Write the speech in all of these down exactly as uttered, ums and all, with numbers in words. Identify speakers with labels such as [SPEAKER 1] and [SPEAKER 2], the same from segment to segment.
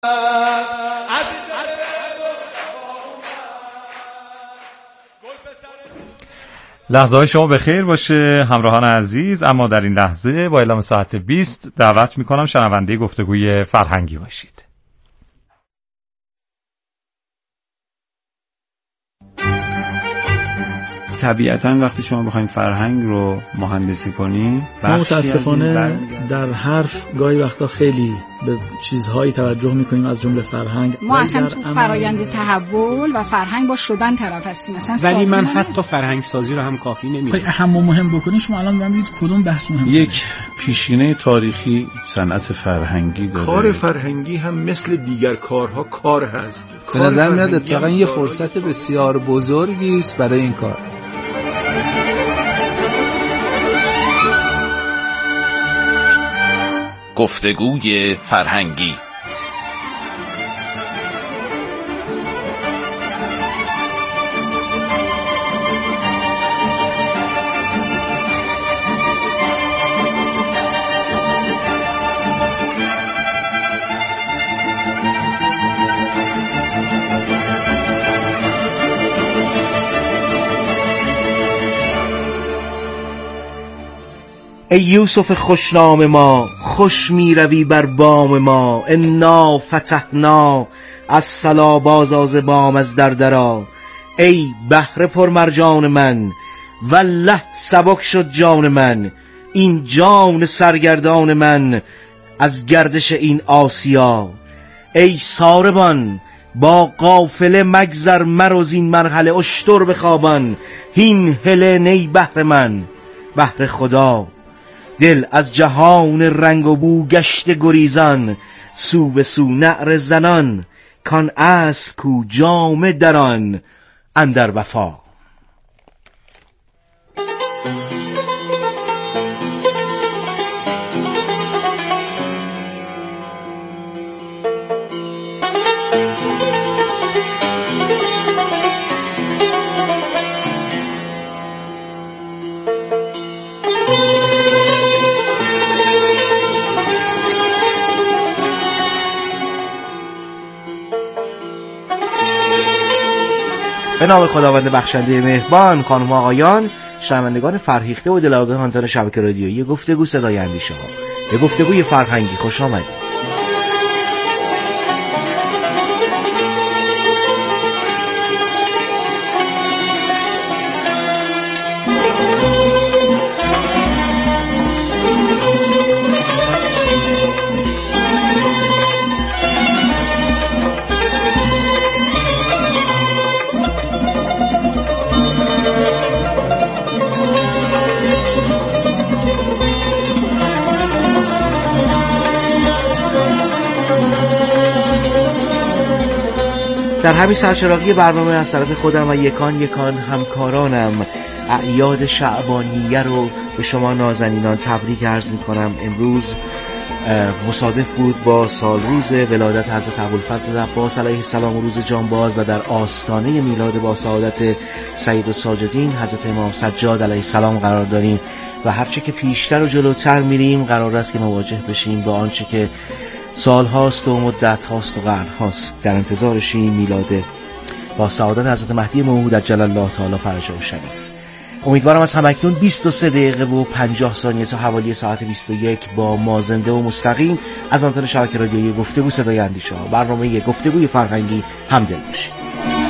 [SPEAKER 1] لحظه های شما به خیر باشه همراهان عزیز. اما در این لحظه با اعلام ساعت بیست دعوت میکنم شنونده گفتگوی فرهنگی باشید.
[SPEAKER 2] طبیعتاً وقتی شما بخواید فرهنگ رو مهندسی کنی،
[SPEAKER 3] ما متاسفانه در حرف گاهی وقتا خیلی به چیزهایی توجه میکنیم از جمله فرهنگ.
[SPEAKER 4] ما اصلا تو فرایند تحول و فرهنگ با شدن طرف هستیم مثلا.
[SPEAKER 5] ولی من حتی فرهنگ سازی رو هم کافی نمیدونم.
[SPEAKER 3] اهم و مهم بکنی شما الان ببینید کدوم بحث مهمه.
[SPEAKER 2] یک پیشینه تاریخی صنعت فرهنگی داره.
[SPEAKER 6] کار فرهنگی هم مثل دیگر کارها کار هست.
[SPEAKER 7] به نظر میاد اتفاقا یه فرصت بسیار بزرگی است برای این کار.
[SPEAKER 8] گفتگوی فرهنگی.
[SPEAKER 9] ای یوسف خوشنام ما، خوش می روی بر بام ما. انا فتحنا از صلا بازاز بام از دردرا. ای بحر پر مرجان من، والله سبک شد جان من. این جان سرگردان من از گردش این آسیا. ای ساربان با قافله مگذر مروز این مرحله. اشتر بخوابان هین هله نی بحر من، بحر خدا. دل از جهان رنگ و بو گشت گریزان. سو به سو نعره زنان، کان اصل کو جامه دران اندر وفا. به نام خداوند بخشنده مهربان. خانم و آقایان، شنوندگان فرهیخته و دلاگاهان شبکه رادیویی گفتگو صدای اندیشه ها، به گفتگوی فرهنگی خوش آمدید. در همین سرچراغی برنامه از طرف خودم و یکان یکان همکارانم اعیاد شعبانیه رو به شما نازنینان تبریک عرض می‌کنم. امروز مصادف بود با سالروز ولادت حضرت ابوالفضل عباس علیه السلام و روز جانباز و در آستانه میلاد با سعادت سید الساجدین حضرت امام سجاد علیه السلام قرار داریم و هرچه که پیشتر و جلوتر میریم قرار است که مواجه بشیم با آنچه که سال هاست و مدت هاست و قرن هاست در انتظارشیم، میلاد با سعادت حضرت مهدی موعود عجل الله تعالی فرجه و شریف. امیدوارم از همکنون بیست و سه دقیقه و پنجاه ثانیه تا حوالی ساعت بیست و یک با ما زنده و مستقیم از آنتن شبکه رادیویی گفتگو صدای اندیشه ها، برنامه گفتگوی فرهنگی همدل باشید.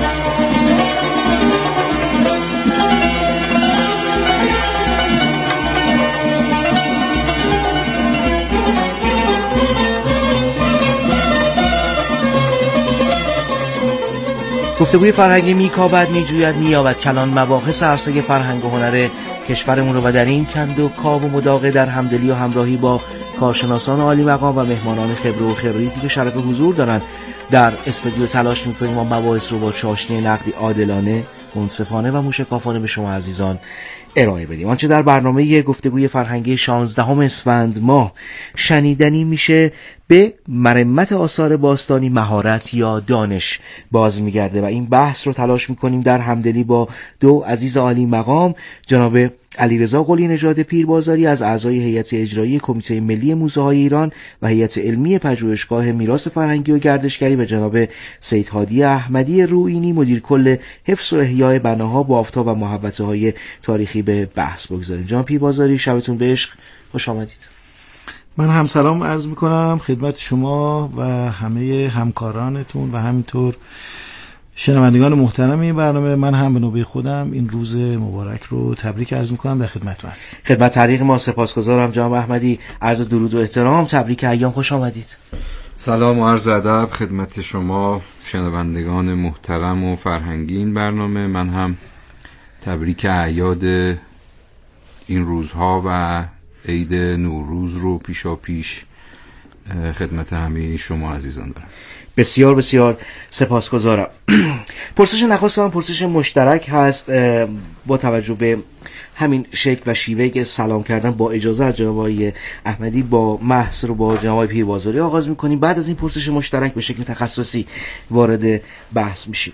[SPEAKER 9] گفتگوی فرهنگی میکابد، میجوید، مییابد کلان مباحث عرصه فرهنگ و هنر کشورمون رو و در این کند و کاو و مداقه در همدلی و همراهی با کارشناسان عالی مقام و مهمانان خبره و خبریتی که شرف حضور دارن در استودیو تلاش میکنیم ما مباحث رو با چاشنی نقدی عادلانه، منصفانه و موشکافانه به شما عزیزان ارائه بدیم. آنچه در برنامه گفتگوی فرهنگی شانزدهم اسفند ماه شنیدنی میشه به مرمت آثار باستانی مهارت یا دانش باز میگرده و این بحث رو تلاش میکنیم در همدلی با دو عزیز عالی مقام، جناب علیرضا قلی نژاد پیربازاری از اعضای هیئت اجرایی کمیته ملی موزه‌های ایران و هیئت علمی پژوهشگاه میراث فرهنگی و گردشگری و جناب سید هادی احمدی روئینی مدیر کل حفظ و احیای بناها، بافت‌ها و محوطه‌های تاریخی به بحث بگذاریم. جناب پیربازاری شبتون به عشق، خوش آمدید.
[SPEAKER 3] من هم سلام عرض میکنم خدمت شما و همه همکارانتون و همینطور شنوندگان محترم این برنامه. من هم به نوبه خودم این روز مبارک رو تبریک عرض میکنم، در خدمتتون هستم.
[SPEAKER 9] خدمت طریق ما سپاسگزارم جناب احمدی، عرض درود و احترام، تبریک ایام، خوش آمدید.
[SPEAKER 10] سلام و عرض ادب خدمت شما شنوندگان محترم و فرهنگی این برنامه. من هم تبریک اعیاد این روزها و عید نوروز رو پیشا پیش خدمت همه شما عزیزان دارم.
[SPEAKER 9] بسیار بسیار سپاسگزارم. پرسش نخست من پرسش مشترک هست با توجه به همین شکل و شیوهی که سلام کردن. با اجازه از جناب آقای احمدی با محض رو با جناب آقای پیربازاری آغاز میکنیم، بعد از این پرسش مشترک به شکل تخصصی وارد بحث میشیم.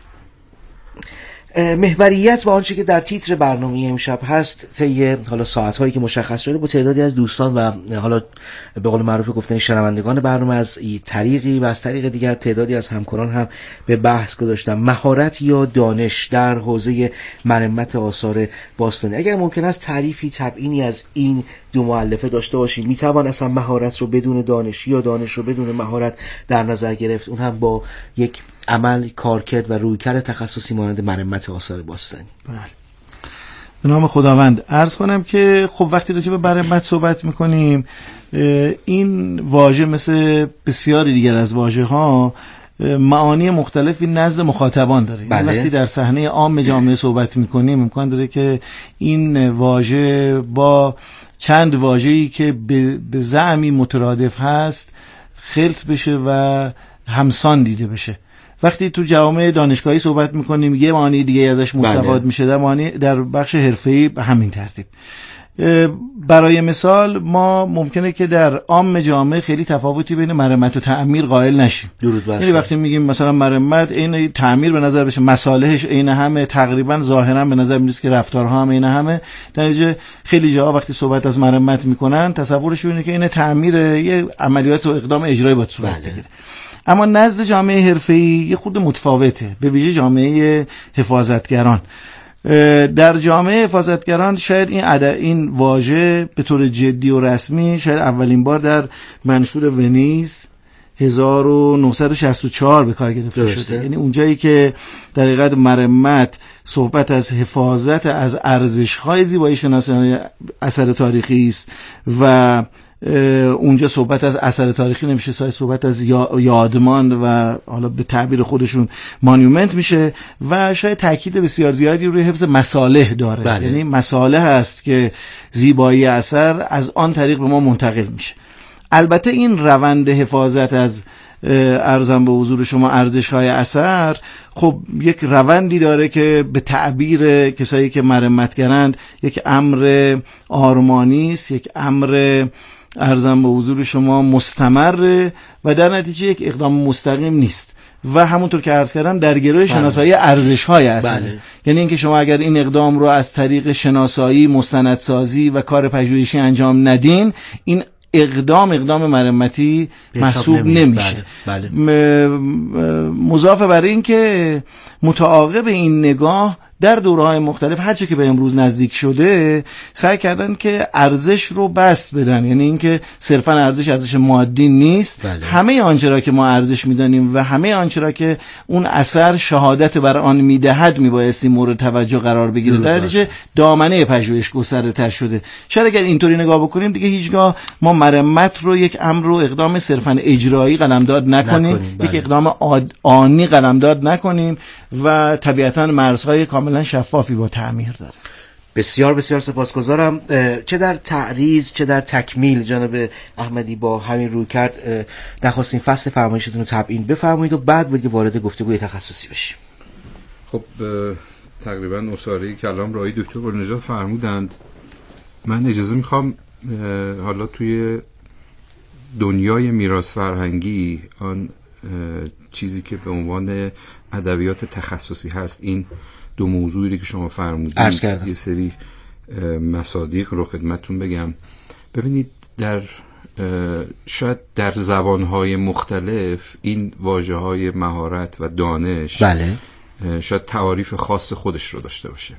[SPEAKER 9] محوریت و آنچه که در تیتر برنامه امشب هست طی حالا ساعت‌هایی که مشخص شده با تعدادی از دوستان و حالا به قول معروف گفتن شنوندگان برنامه از طریقی و از طریق دیگر تعدادی از همکاران هم به بحث گذاشتن مهارت یا دانش در حوزه مرمت آثار باستانی. اگر ممکن است تعریفی تبیینی از این دو مؤلفه داشته باشید، میتوان اصلا مهارت رو بدون دانش یا دانش رو بدون مهارت در نظر گرفت، اون هم با یک عمل کارکرد و رویکرد تخصصی مانند مرمت آثار باستانی؟
[SPEAKER 3] بله. به نام خداوند عرض کنم که خب وقتی راجع به مرمت صحبت میکنیم، این واژه مثل بسیاری دیگر از واژه ها معانی مختلفی نزد مخاطبان داره.
[SPEAKER 9] بله.
[SPEAKER 3] وقتی در صحنه عام جامعه صحبت میکنیم امکان داره که این واژه با چند واژه‌ای که به زعمی مترادف هست خلط بشه و همسان دیده بشه. وقتی تو جوامع دانشگاهی صحبت میکنیم یه معنی دیگه ازش مستفاد میشه، در معنی در بخش حرفه‌ای به همین ترتیب. برای مثال ما ممکنه که در عام جامعه خیلی تفاوتی بین مرمت و تعمیر قائل نشیم. یعنی وقتی میگیم مثلا مرمت عین تعمیر به نظر بشه، مصالحش عین همه، تقریبا ظاهرا به نظر میاد که رفتارها هم عین همه، در نتیجه خیلی جاها وقتی صحبت از مرمت میکنن تصورشون اینه که این تعمیر یه عملیات و اقدام اجرایی باید صورت بگیره. اما نزد جامعه حرفه‌ای یه خود متفاوته، به ویژه جامعه حفاظتگران. در جامعه حفاظتگران شاید این عد... این واژه به طور جدی و رسمی شاید اولین بار در منشور ونیز هزار و نهصد و شصت و چهار به کار گرفته شده. یعنی اونجایی که در حقیقت مرمت صحبت از حفاظت از ارزش‌های زیبایی شناسانه اثر تاریخی است و اونجا صحبت از اثر تاریخی نمیشه، صحبت از یادمان و حالا به تعبیر خودشون مانیومنت میشه و شاید تاکید بسیار زیادی روی حفظ مصالح داره.
[SPEAKER 9] بله.
[SPEAKER 3] یعنی مصالح هست که زیبایی اثر از آن طریق به ما منتقل میشه. البته این روند حفاظت از ارزم به حضور شما ارزش‌های اثر خب یک روندی داره که به تعبیر کسایی که مرمتگرند یک امر آرمانی است، یک امر ارزم به حضور شما مستمر و در نتیجه یک اقدام مستقیم نیست و همونطور که عرض کردم در گروه شناسایی ارزش‌های اثر. بله. یعنی اینکه شما اگر این اقدام رو از طریق شناسایی، مستندسازی و کار پژوهشی انجام ندین، این اقدام اقدام مرمتی محسوب نمیشه.
[SPEAKER 9] بله. بله.
[SPEAKER 3] مضاف بر این که متعاقب این نگاه در دوره‌های مختلف هرچه که به امروز نزدیک شده سعی کردن که ارزش رو بست بدن، یعنی اینکه صرفا ارزش ارزش مادی نیست.
[SPEAKER 9] بله.
[SPEAKER 3] همه آنچه را که ما ارزش میدانیم و همه آنچه را که اون اثر شهادت بر آن میدهد میبایستی مورد توجه قرار بگیره. در نتیجه دامنه پژوهش گسترده‌تر شده. شاید اگر اینطوری نگاه بکنیم دیگه هیچگاه ما مرمت رو یک امر و اقدام صرفا اجرایی قلمداد نکنیم, نکنیم. بله. یک اقدام آنی قلمداد نکنیم و طبیعتاً مرزهای کاملا شفافی با تعمیر داره.
[SPEAKER 9] بسیار بسیار سپاسگزارم. چه در تعریض چه در تکمیل جناب احمدی با همین روی کرد نخواستین فصل فرمایشتون رو تبیین بفرمایید و بعد دیگه وارد گفتگوی تخصصی بشیم.
[SPEAKER 10] خب تقریبا اساره کلام رای دکتر قلی‌نژاد فرمودند. من اجازه میخوام حالا توی دنیای میراث فرهنگی آن چیزی که به عنوان ادبیات تخصصی هست، این دو موضوعی که شما فرمودید یه سری مصادیق رو خدمتتون بگم. ببینید در شاید در زبانهای مختلف این واژه‌های مهارت و دانش
[SPEAKER 9] بله
[SPEAKER 10] شاید تعاریف خاص خودش رو داشته باشه.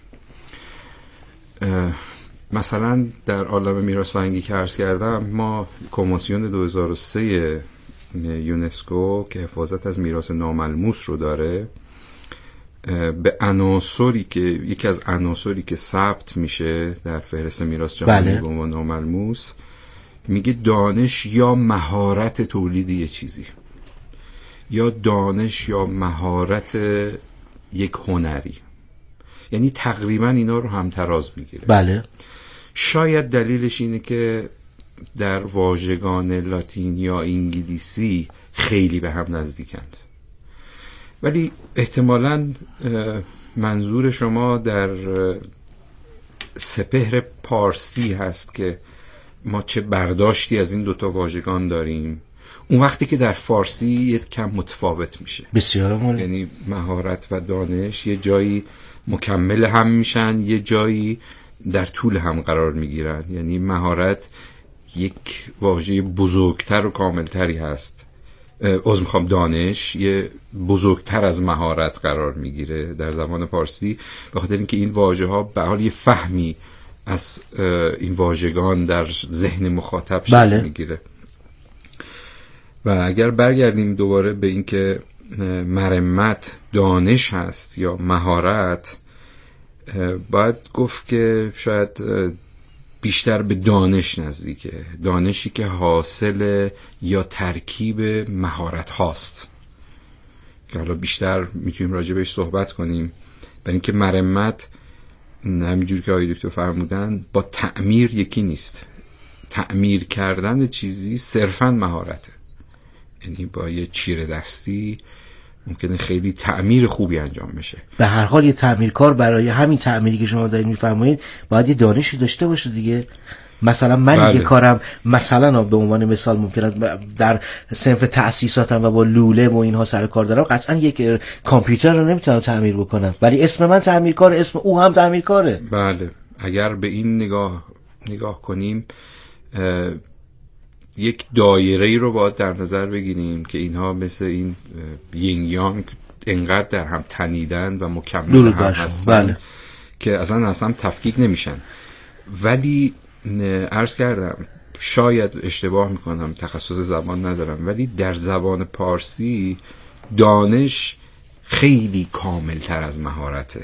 [SPEAKER 10] مثلا در عالم میراث فرهنگی که عرض کردم، ما کنوانسیون دو هزار و سه یونسکو که حفاظت از میراث ناملموس رو داره، به عناصری که یکی از عناصری که ثبت میشه در فهرست میراث جهانی به عنوان ناملموس میگه دانش یا مهارت تولید یه چیزی، یا دانش یا مهارت یک هنری، یعنی تقریبا اینا رو هم تراز میگیره.
[SPEAKER 9] بله.
[SPEAKER 10] شاید دلیلش اینه که در واژگان لاتین یا انگلیسی خیلی به هم نزدیکند، ولی احتمالاً منظور شما در سپهر پارسی هست که ما چه برداشتی از این دوتا واژگان داریم. اون وقتی که در فارسی یک کم متفاوت میشه.
[SPEAKER 9] بسیار مال.
[SPEAKER 10] یعنی مهارت و دانش یه جایی مکمل هم میشن، یه جایی در طول هم قرار میگیرن. یعنی مهارت یک واژه بزرگتر و کاملتری هست، از میخوام دانش یه بزرگتر از مهارت قرار میگیره در زبان پارسی، به خاطر اینکه این واژه ها به حال یه فهمی از این واژگان در ذهن مخاطب شکل
[SPEAKER 9] بله.
[SPEAKER 10] میگیره. و اگر برگردیم دوباره به اینکه مرمت دانش هست یا مهارت، باید گفت که شاید بیشتر به دانش نزدیکه، دانشی که حاصل یا ترکیب مهارت هاست که حالا بیشتر میتونیم راجع بهش صحبت کنیم. برای اینکه مرمت همینجور که آقای دکتر فرمودن با تعمیر یکی نیست. تعمیر کردن چیزی صرفاً مهارته، یعنی با یه چیره دستی ممکنه خیلی تعمیر خوبی انجام بشه.
[SPEAKER 9] به هر حال یه تعمیرکار برای همین تعمیری که شما دارید میفرمایید باید یه دانشی داشته باشه دیگه. مثلا من بله. یه کارم مثلا به عنوان مثال ممکنه در صنف تأسیساتم و با لوله و اینها سر کار دارم، قطعا یک کامپیوتر رو نمیتونم تعمیر بکنم، ولی اسم من تعمیرکار، اسم او هم تعمیرکاره.
[SPEAKER 10] بله. اگر به این نگاه نگاه کنیم، یک دایره‌ای رو باید در نظر بگیریم که اینها مثل این یین یانگ انقدر در هم تنیدن و مکمل هم هستن بله. که اصلا اصلا تفکیک نمیشن. ولی عرض کردم شاید اشتباه میکنم، تخصص زبان ندارم، ولی در زبان پارسی دانش خیلی کامل تر از مهارته.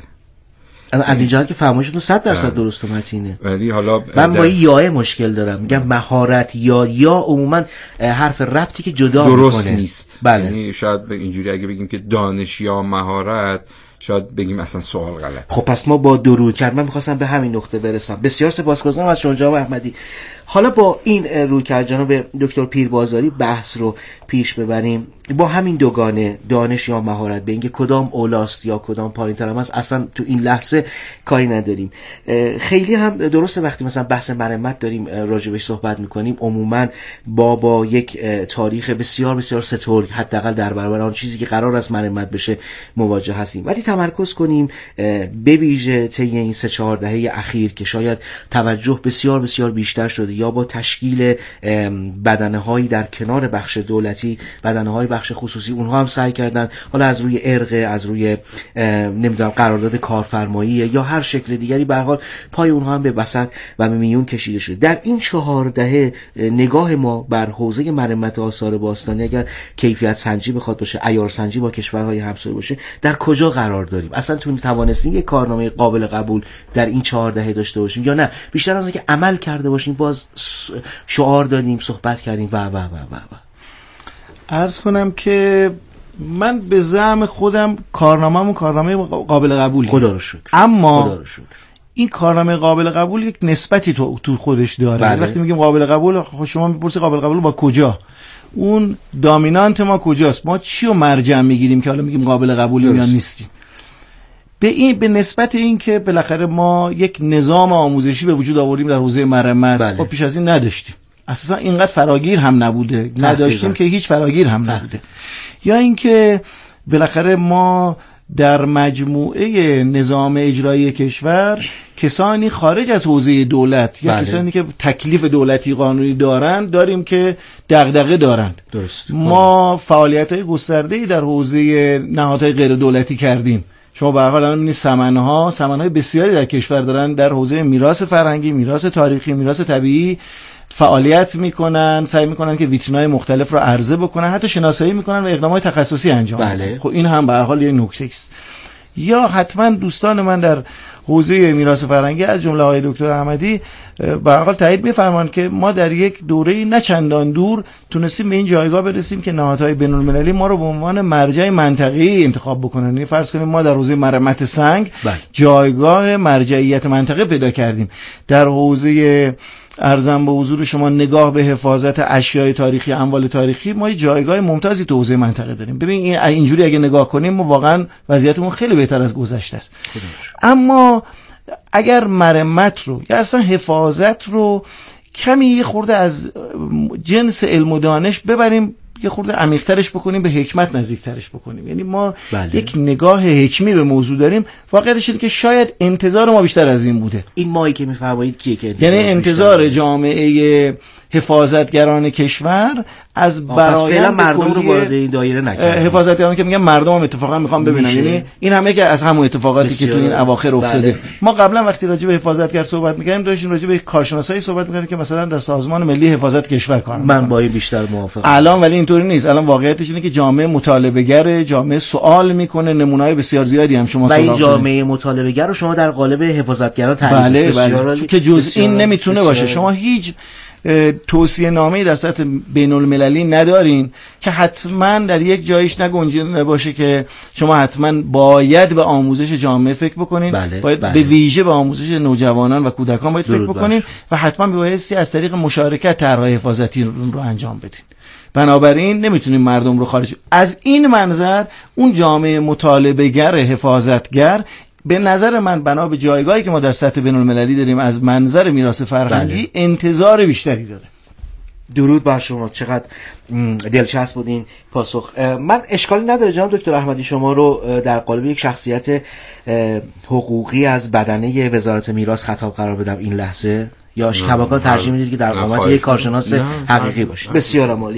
[SPEAKER 9] از این جهت که فرمایشتون صد درصد درست و متینه.
[SPEAKER 10] ولی حالا
[SPEAKER 9] من با این یاه مشکل دارم، میگم مهارت یا یا عموما حرف ربطی که جدا
[SPEAKER 10] درست
[SPEAKER 9] میکنه.
[SPEAKER 10] نیست.
[SPEAKER 9] بله.
[SPEAKER 10] یعنی شاید اینجوری اگه بگیم که دانش یا مهارت، شاید بگیم اصلا سوال غلط.
[SPEAKER 9] خب پس ما با درو کرد، من میخواستم به همین نقطه برسم. بسیار سپاسگزارم از شما جناب احمدی. حالا با این روی کرد جناب دکتر پیربازاری بحث رو پیش ببریم با همین دوگانه دانش یا مهارت، به اینکه کدام اولاست یا کدام پایین‌تر هم است اصلا تو این لحظه کاری نداریم. خیلی هم درسته وقتی مثلا بحث مرمت داریم راجبش صحبت میکنیم عموما با با یک تاریخ بسیار بسیار سترگ حداقل در برابر آن چیزی که قرار است مرمت بشه مواجه هستیم. ولی تمرکز کنیم به ویژه طی این سه چهار دهه اخیر که شاید توجه بسیار بسیار بیشتر شده، یا با تشکیل بدنه‌هایی در کنار بخش دولتی، بدنه‌های بخش خصوصی، اونها هم سعی کردن حالا از روی ارق، از روی نمیدونم قرارداد کارفرمایی یا هر شکل دیگری به هر حال پای اونها هم به وسط و به میون کشیده شده. در این چهار دهه نگاه ما بر حوزه مرمت آثار باستانی اگر کیفیت سنجی بخواد باشه، عیار سنجی با کشورهای همسایه باشه، در کجا قرار داریم؟ اصلا تو توانستیم یک کارنامه قابل قبول در این چهار دهه داشته باشیم یا نه بیشتر از اینکه عمل کرده باشیم باز شعار دادیم، صحبت کردیم و و و و و
[SPEAKER 3] عرض کنم که من به زعم خودم کارنامه‌مون کارنامه قابل قبولی،
[SPEAKER 9] خدا رو شکر،
[SPEAKER 3] اما
[SPEAKER 9] خدا رو شکر
[SPEAKER 3] این کارنامه قابل قبول یک نسبتی تو تو خودش داره.
[SPEAKER 9] بله.
[SPEAKER 3] وقتی میگیم قابل قبول، خب شما میپرسی قابل قبول با کجا؟ اون دامینانت ما کجاست؟ ما چی رو مرجع میگیریم که حالا میگیم قابل قبولیم یا نیستیم؟ به این به نسبت این که بالاخره ما یک نظام آموزشی به وجود آوردیم در حوزه مرمت،
[SPEAKER 9] بله.
[SPEAKER 3] خب پیش از این نداشتیم، اساسا اینقدر فراگیر هم نبوده، نداشتیم که هیچ فراگیر هم نبوده. یا اینکه بالاخره ما در مجموعه نظام اجرایی کشور کسانی خارج از حوزه دولت یا بله. کسانی که تکلیف دولتی قانونی دارند داریم که دغدغه دارند.
[SPEAKER 9] درست.
[SPEAKER 3] ما فعالیت‌های گسترده‌ای در حوزه نهادهای غیر دولتی کردیم. شما به هر حال الان می‌بینید سمن‌ها سمن‌های بسیاری در کشور دارن در حوزه میراث فرهنگی، میراث تاریخی، میراث طبیعی فعالیت میکنن، سعی میکنن که ویترین‌های مختلف رو عرضه بکنن، حتی شناسایی میکنن و اقدامات تخصصی انجام میدن.
[SPEAKER 9] بله.
[SPEAKER 3] خب این هم به هر حال یه نکته است. یا حتما دوستان من در حوزه میراث فرهنگی از جمله آقای دکتر احمدی به هر حال تایید می‌فرمان که ما در یک دوره نه چندان دور تونستیم به این جایگاه برسیم که نهادهای بین‌المللی ما رو به عنوان مرجع منطقه‌ای انتخاب بکنن. یعنی فرض کنیم ما در حوزه مرمت سنگ
[SPEAKER 9] بله.
[SPEAKER 3] جایگاه مرجعیت منطقه پیدا کردیم. در حوزه ارزم به حضور شما نگاه به حفاظت اشیاء تاریخی، اموال تاریخی، ما یه جایگاه ممتازی تو حوزه منطقه داریم. ببین این اینجوری اگه نگاه کنیم ما واقعا وضعیتمون خیلی بهتر از گذشته است. اما اگر مرمت رو یا اصلا حفاظت رو کمی یه خورده از جنس علم و دانش ببریم، یه خورده عمیق‌ترش بکنیم، به حکمت نزدیک‌ترش بکنیم، یعنی ما بله. یک نگاه حکمی به موضوع داریم، واقعیتش اینه که شاید انتظار ما بیشتر از این بوده.
[SPEAKER 9] این مایی که می‌فرمایید کیه که
[SPEAKER 3] یعنی انتظار جامعه حفاظتگران کشور از برآیند
[SPEAKER 9] مردم رو وارد این دایره نکنه.
[SPEAKER 3] حفاظتگران که میگن مردم هم اتفاقا میخوام ببینن، یعنی این همه که از همون اتفاقاتی که تو این اواخر افتاده. بله. ما قبلا وقتی راجع به حفاظتگر صحبت می‌کردیم داشتیم راجع به کارشناسایی صحبت می‌کردیم که مثلا در سازمان ملی حفاظت کشور کار می‌کنن.
[SPEAKER 9] من با این بیشتر موافقم.
[SPEAKER 3] الان ولی اینطوری نیست. الان واقعیتش اینه که جامعه مطالبه‌گر، جامعه سوال میکنه، نمونه‌های بسیار زیادی هم شما
[SPEAKER 9] سراغ دارید. و این جامعه مطالبه‌گر رو شما در قالب حفاظتگران تعریف
[SPEAKER 3] بله بله. چون که جز این نمیتونه بسیار باشه. شما هیچ توصیه نامه‌ای در سطح بین‌المللی ندارین که حتما در یک جایش نگنجیده باشه که شما حتما باید به آموزش جامعه فکر بکنین.
[SPEAKER 9] بله،
[SPEAKER 3] باید
[SPEAKER 9] بله.
[SPEAKER 3] به ویژه به آموزش نوجوانان و کودکان باید فکر بکنین و حتما بایستی از طریق مشارکت طرح‌های حفاظتی رو انجام بدین. بنابراین نمیتونیم مردم رو خارج از این منظر اون جامعه مطالبه‌گر، حفاظتگر به نظر من بنا به جایگاهی که ما در سطح بین‌المللی داریم از منظر میراث فرهنگی بله. انتظار بیشتری داره.
[SPEAKER 9] درود بر شما، چقدر دلچسب بود این پاسخ. من اشکالی نداره جناب دکتر احمدی شما رو در قالب یک شخصیت حقوقی از بدنه وزارت میراث خطاب قرار بدم این لحظه، یا کماکان ترجیح میدید که در قامت یک کارشناس حقیقی باشید؟ بسیار عالی.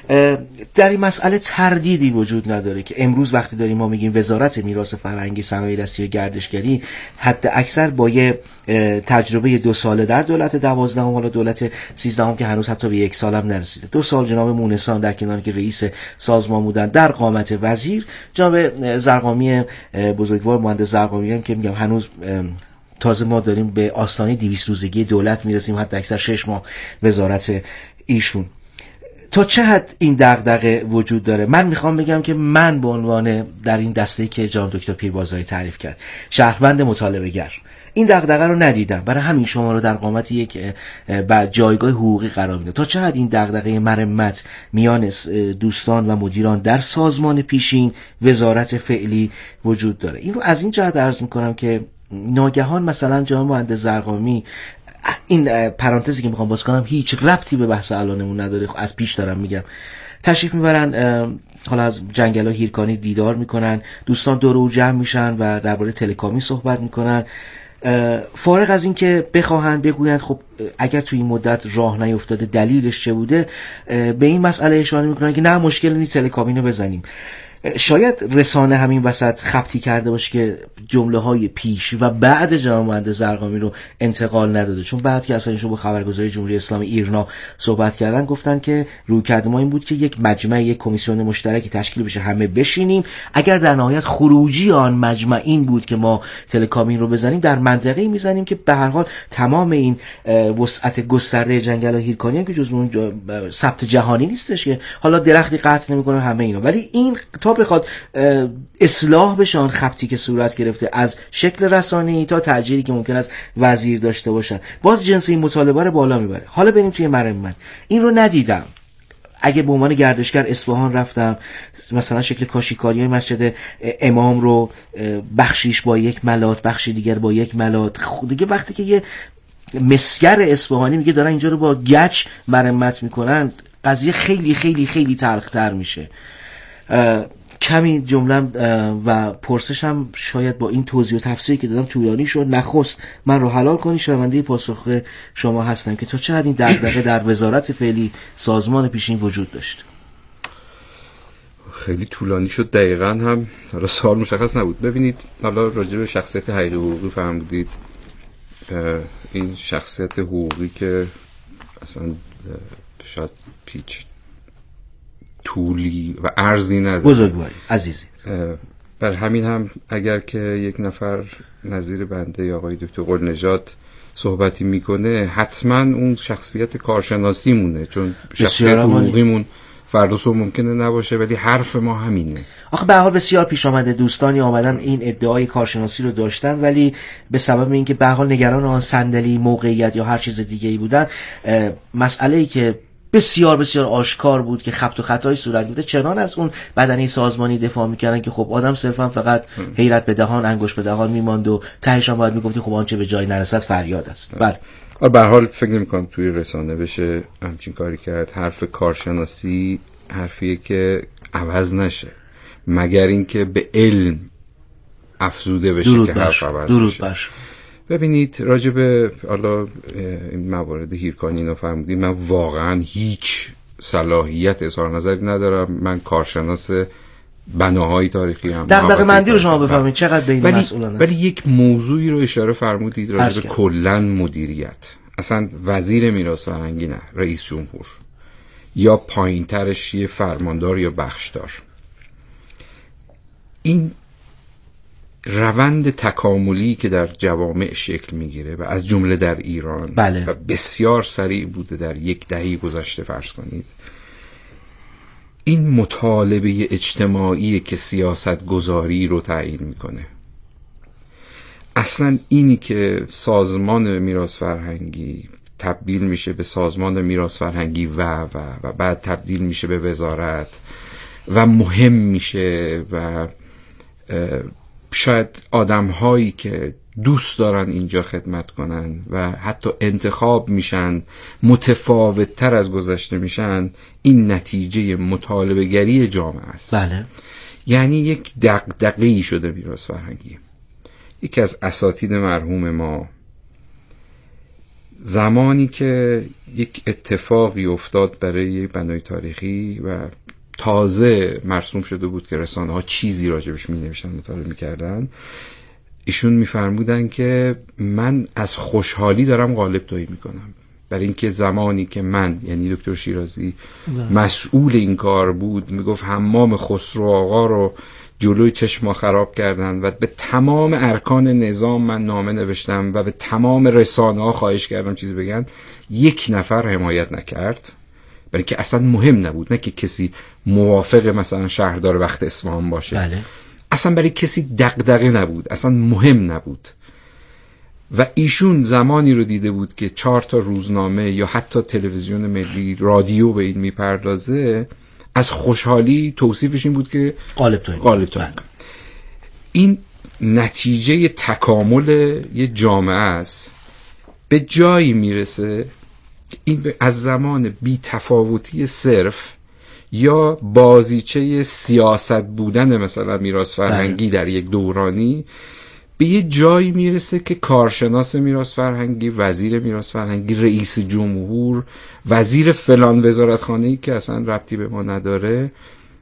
[SPEAKER 9] در این مسئله تردیدی وجود نداره که امروز وقتی داریم ما میگیم وزارت میراث فرهنگی، صنایع دستی و گردشگری، حد اکثر با یه تجربه دو ساله در دولت دوازدهم، حالا دولت سیزدهم که هنوز حتی به یک سالم نرسیده، دو سال جناب مونسان در کنار که رئیس سازمان بودن در قامت وزیر، جناب زرقامی بزرگوار، مهندس زرقامی هم که میگم هنوز تازه ما داریم به آستانه دویست روزگی دولت میرسیم، حتی اکثر شش ماه وزارت ایشون. تا چه حد این دغدغه وجود داره؟ من میخوام بگم که من به عنوان در این دسته‌ای که جناب دکتر پیربازایی تعریف کرد، شهروند مطالبه‌گر، این دغدغه رو ندیدم، برای همین شما رو در قامت یک با جایگاه حقوقی قرار میدم. تا چه حد این دغدغه مرمت میان دوستان و مدیران در سازمان پیشین، وزارت فعلی وجود داره؟ این رو از این جهت عرض میکنم که ناگهان مثلا جناب مهندس زرقامی، این پرانتزی که میخوام باز کنم هیچ ربطی به بحث الانمون نداره، از پیش دارم میگم، تشریف میبرن حالا از جنگلا هیرکانی دیدار میکنن، دوستان دور او جمع میشن و درباره تلکامی صحبت میکنن، فارغ از این که بخواهند بگویند خب اگر توی این مدت راه نیفتاده دلیلش چه بوده، به این مسئله اشاره میکنن که نه مشکل نیست تلکامی رو بزنیم. شاید رسانه همین وسط خبطی کرده باشه که جمله های پیش و بعد جناب مهندس زرقامی رو انتقال نداده، چون بعد که اصلا ایشون با خبرگزاری جمهوری اسلامی ایرنا صحبت کردن گفتن که رویکرد ما این بود که یک مجمع، یک کمیسیون مشترکی تشکیل بشه، همه بشینیم، اگر در نهایت خروجی آن مجمع این بود که ما تلکامی رو بزنیم، در منطقه‌ای میزنیم که به هر حال تمام این وسعت گسترده جنگل هیرکانی هم که جزو اون ثبت جهانی نیستش که حالا درختی قطع نمیکنه همه اینا، ولی این تا بخواد اصلاح بشه آن خبطی که صورت گرفته از شکل رسانه‌ای تا تأجیری که ممکن است وزیر داشته باشن، باز جنس این مطالبه رو بالا میبره. حالا بریم توی مرمت، این رو ندیدم. اگه به عنوان گردشگر اصفهان رفتم، مثلا شکل کاشیکاری مسجد امام رو بخشیش با یک ملات، بخشی دیگر با یک ملات، دیگه وقتی که یه مسگر اصفهانی میگه دارن اینجا رو با گچ مرمت میکنن، قضیه خیلی خیلی خیلی تلخ‌تر میشه. کمی جملم و پرسشم شاید با این توضیح و تفسیری که دادم طولانی شد. نخست من رو حلال کنی، شنونده پاسخ شما هستم که تا چه حد این دغدغه در وزارت فعلی سازمان پیشین وجود داشت.
[SPEAKER 10] خیلی طولانی شد، دقیقاً هم حالا سوال مشخص نبود. ببینید حالا راجع به شخصیت حقیقی حقوقی فهمیدید، این شخصیت حقوقی که اصلا شاید پیچ طولی و عرضی نداره،
[SPEAKER 9] بزرگواری عزیزی،
[SPEAKER 10] بر همین هم اگر که یک نفر نظیر بنده یا آقای دکتر قل‌نژاد صحبتی میکنه حتما اون شخصیت کارشناسی مونه، چون شخصیت حقوقیمون فردا صبح ممکنه نباشه، ولی حرف ما همینه.
[SPEAKER 9] آخه به هر حال بسیار پیش آمده دوستانی آمدن این ادعای کارشناسی رو داشتن، ولی به سبب اینکه به هر حال نگران آن صندلی، موقعیت یا هر چیز دیگه ای بودن، مسئله‌ای که بسیار بسیار آشکار بود که خبط و خطایی صورت گرفته، چنان از اون بدنه سازمانی دفاع میکردن که خب آدم صرفا فقط حیرت به دهان، انگشت به دهان میماند و تهش هم باید میگفتی خب آنچه به جای نرسد فریاد است. بله،
[SPEAKER 10] به هر حال فکر نمی‌کنم توی رسانه بشه همچین کاری کرد. حرف کارشناسی حرفیه که عوض نشه مگر اینکه به علم افزوده بشه که حرف عوض بشه. باش. ببینید راجع به حالا این موارد هیرکانی اینو فرمودید، من واقعا هیچ صلاحیت اظهار نظری ندارم. من کارشناس بناهای تاریخی هم.
[SPEAKER 9] دغدغه مندی رو شما بفرمایید چقدر به این
[SPEAKER 10] ولی
[SPEAKER 9] مسئولانه.
[SPEAKER 10] ولی یک موضوعی رو اشاره فرمودید راجع به کلا مدیریت. اصلا وزیر میراث فرهنگی نه، رئیس جمهور یا پایین‌ترش یه فرماندار یا بخشدار. این روند تکاملی که در جوامع شکل میگیره و از جمله در ایران
[SPEAKER 9] بله.
[SPEAKER 10] و بسیار سریع بوده، در یک دهه گذشته فرض کنید، این مطالبه اجتماعی که سیاست گذاری رو تعیین میکنه. اصلا اینی که سازمان میراث فرهنگی تبدیل میشه به سازمان میراث فرهنگی و و و بعد تبدیل میشه به وزارت و مهم میشه و شاید آدم هایی که دوست دارن اینجا خدمت کنن و حتی انتخاب میشن متفاوت تر از گذشته میشن، این نتیجه مطالبه گری جامعه است.
[SPEAKER 9] بله.
[SPEAKER 10] یعنی یک دغدغه‌ای شده میراث فرهنگی. یکی از اساتید مرحوم ما زمانی که یک اتفاقی افتاد برای بنای تاریخی و تازه مرسوم شده بود که رسانه ها چیزی راجبش می نوشتن، مطالعه می کردن، ایشون می فرمودن که من از خوشحالی دارم قالب تویی می کنم، برای اینکه زمانی که من یعنی دکتر شیرازی مسئول این کار بود، می گفت حمام خسرو آقا رو جلوی چشم ما خراب کردن و به تمام ارکان نظام من نامه نوشتم و به تمام رسانه ها خواهش کردم چیزی بگن، یک نفر حمایت نکرد، برای که اصلا مهم نبود، نه که کسی موافق مثلا شهردار وقت اصفهان باشه.
[SPEAKER 9] بله.
[SPEAKER 10] اصلا برای کسی دغدغه نبود، اصلا مهم نبود. و ایشون زمانی رو دیده بود که چهار تا روزنامه یا حتی تلویزیون ملی، رادیو به این میپردازه، از خوشحالی توصیفش این بود که
[SPEAKER 9] قالب تویی.
[SPEAKER 10] قالب تویی. این نتیجه تکامل یه جامعه است. به جایی میرسه این از زمان بی تفاوتی صرف یا بازیچه سیاست بودن مثلا میراث فرهنگی در یک دورانی به یه جایی میرسه که کارشناس میراث فرهنگی، وزیر میراث فرهنگی، رئیس جمهور، وزیر فلان وزارتخانه‌ای که اصلا ربطی به ما نداره،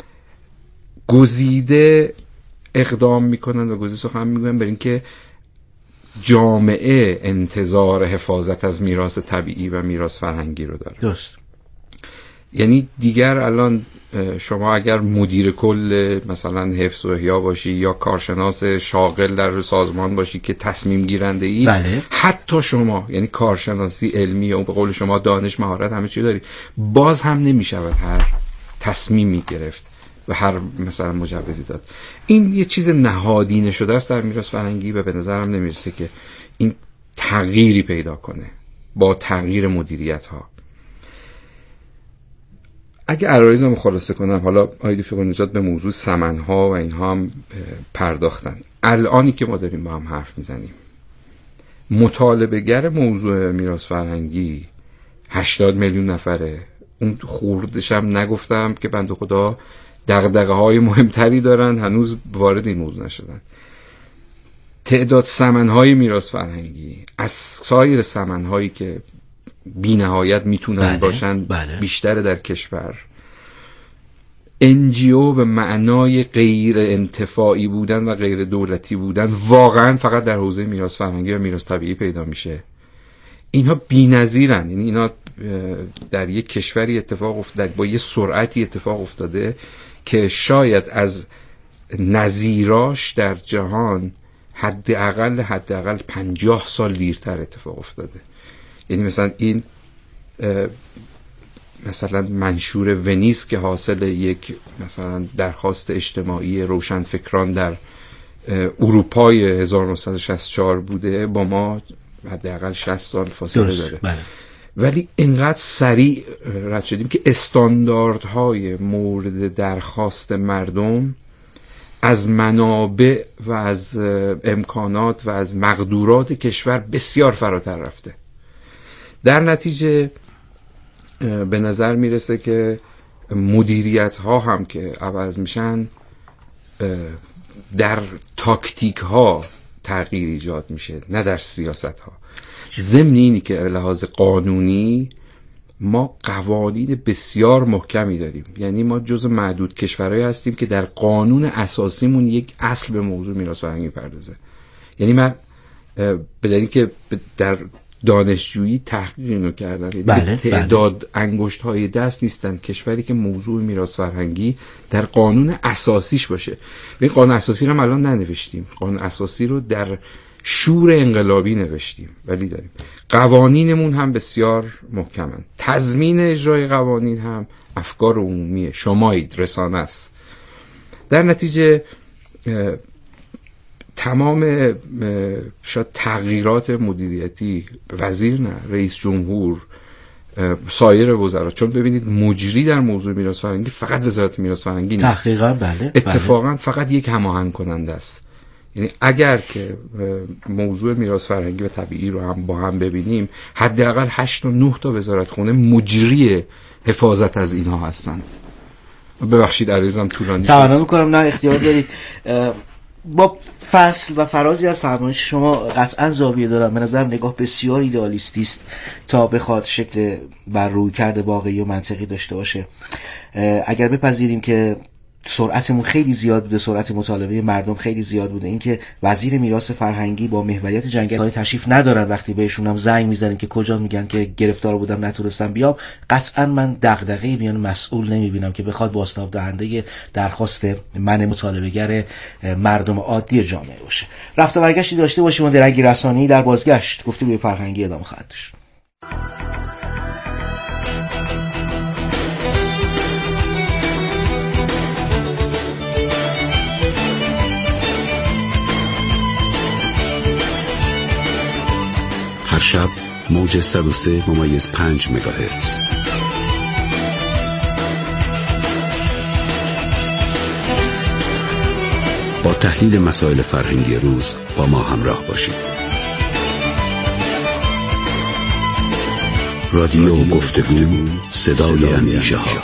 [SPEAKER 10] گزیده اقدام میکنن و گزیده سخن میگن برای اینکه جامعه انتظار حفاظت از میراث طبیعی و میراث فرهنگی رو داره.
[SPEAKER 9] درست.
[SPEAKER 10] یعنی دیگر الان شما اگر مدیر کل مثلا حفظ و احیا باشی یا کارشناس شاغل در سازمان باشی که تصمیم گیرنده ای،
[SPEAKER 9] بله.
[SPEAKER 10] حتی شما یعنی کارشناسی علمی یا به قول شما دانش، مهارت، همه چی داری، باز هم نمیشود هر تصمیمی گرفت و هر مثلا مجوزی داد. این یه چیز نهادینه شده است در میراث فرهنگی و به نظرم نمیرسه که این تغییری پیدا کنه با تغییر مدیریت ها. اگه عرایزم خلاصه کنم، حالا آقای دکتر قل‌نژاد به موضوع ثمن‌ها و اینها هم پرداختن. الانی که ما داریم با هم حرف میزنیم، مطالبه‌گر موضوع میراث فرهنگی هشتاد میلیون نفره. اون خوردش هم نگفتم که بنده خدا دغدغه‌های مهمتری دارن، هنوز وارد این موضوع نشدن. تعداد سمن‌های میراث فرهنگی از سایر سمن‌هایی که بی‌نهایت میتونن بله، باشن بله. بیشتر در کشور. انجیو به معنای غیر انتفاعی بودن و غیر دولتی بودن واقعا فقط در حوزه میراث فرهنگی و میراث طبیعی پیدا میشه. اینها بی‌نظیرن، یعنی اینا در یک کشوری اتفاق افتاده با یه سرعتی اتفاق افتاده که شاید از نظیراش در جهان حداقل حداقل پنجاه سال دیرتر اتفاق افتاده. یعنی مثلا این مثلا منشور ونیز که حاصل یک مثلا درخواست اجتماعی روشنفکران در اروپای هزار و نهصد و شصت و چهار بوده، با ما حداقل شصت سال فاصله داره. بله. ولی اینقدر سریع رد شدیم که استانداردهای مورد درخواست مردم از منابع و از امکانات و از مقدورات کشور بسیار فراتر رفته. در نتیجه به نظر میرسه که مدیریت ها هم که عوض میشن، در تاکتیک ها تغییر ایجاد میشه، نه در سیاست ها. ضمن اینی که لحاظ قانونی ما قوانین بسیار محکمی داریم، یعنی ما جزو معدود کشورهایی هستیم که در قانون اساسیمون یک اصل به موضوع میراث فرهنگی پردازه. یعنی من به دلیلی که در دانشجویی تحقیق اینو کردم، یعنی بله، تعداد بله. انگشت های دست نیستن کشوری که موضوع میراث فرهنگی در قانون اساسیش باشه. این قانون اساسی رو هم الان ننوشتیم، قانون اساسی رو در شور انقلابی نوشتیم ولی داریم. قوانینمون هم بسیار محکمن. تضمین اجرای قوانین هم افکار عمومیه، شمایید، رسانه است. در نتیجه تمام شاید تغییرات مدیریتی، وزیر نه، رئیس جمهور، سایر وزرا، چون ببینید مجری در موضوع میراث فرهنگی فقط وزارت میراث فرهنگی نیست،
[SPEAKER 3] تحقیقاً بله،
[SPEAKER 10] اتفاقاً
[SPEAKER 3] بله.
[SPEAKER 10] فقط یک هماهنگ کننده است. یعنی اگر که موضوع میراث فرهنگی و طبیعی رو هم با هم ببینیم، حداقل هشت تا نه تا وزارتخونه مجری حفاظت از اینها هستند. ببخشید عریضم طولانی شد.
[SPEAKER 9] تمنا می‌کنم، نه اختیار دارید. با فصل و فرازی از فرمایش شما قطعا زاویه دارم. به نظر نگاه بسیار ایدئالیستی است تا بخواد شکل بر روی کرده واقعی و منطقی داشته باشه. اگر بپذیریم که سرعتمون خیلی زیاد بوده، سرعت مطالبه مردم خیلی زیاد بوده، اینکه وزیر میراث فرهنگی با محوریت جنگل تشریف ندارن، وقتی بهشون هم زنگ میزنیم که کجا، میگن که گرفتار بودم نتونستم بیام، قطعا من دغدغه‌ای میان مسئول نمیبینم که بخواد بازتاب دهنده درخواست من مطالبه‌گر مردم عادی جامعه باشه. رفت و برگشتی داشته باشیم و درنگی رسانی در بازگشت گفتگوی فرهنگی ادامه خواهد داشت.
[SPEAKER 11] هر شب موج صد و سه ممیز پنج مگاهرتز. با تحلیل مسائل فرهنگی روز با ما همراه باشید. رادیو گفتگو، صدای اندیشه ها.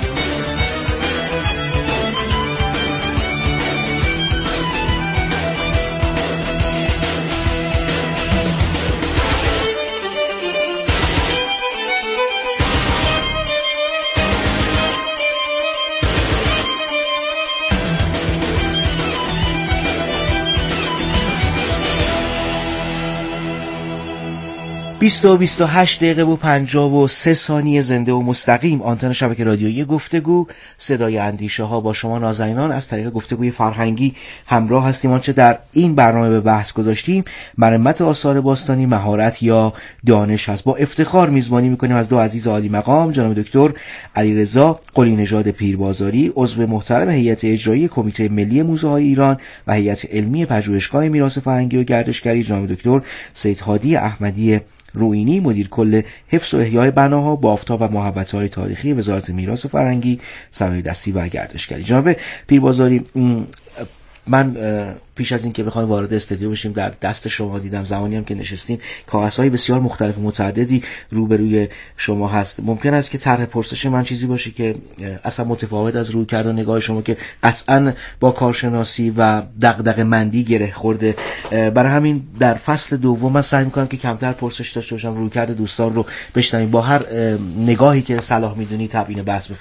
[SPEAKER 9] بیست و بیست و هشت دقیقه و پنجاه و سه ثانیه زنده و مستقیم آنتن شبکه رادیویی گفتگو صدای اندیشه ها با شما نازنینان از طریق گفتگوی فرهنگی همراه هستیم. آنچه در این برنامه به بحث گذاشتیم مرمت آثار باستانی مهارت یا دانش هست. با افتخار میزبانی میکنیم از دو عزیز عالی مقام، جناب دکتر علیرضا قلی نژاد پیربازاری، عضو محترم هیئت اجرایی کمیته ملی موزه های ایران و هیئت علمی پژوهشگاه میراث فرهنگی و گردشگری، جناب دکتر سید هادی احمدی روئینی، مدیر کل حفظ و احیای بناها، بافت‌ها و محوطه‌های تاریخی وزارت میراث فرهنگی، صنایع دستی و گردشگری. جناب پیربازاری، من پیش از این که بخوایم وارد استودیو بشیم در دست شما دیدم زمانی هم که نشستیم کاغذهای بسیار مختلف و متعددی روبروی شما هست. ممکن است که طرح پرسش من چیزی باشه که اصلا متفاوت از روی کرد و نگاه شما که قطعا با کارشناسی و دغدغه مندی گره خورده. برای همین در فصل دوم من سعی می‌کنم که کمتر پرسش داشته باشم، روی کرد دوستان رو بشنویم، با هر نگاهی که صلاح می‌دونی تبیین بحث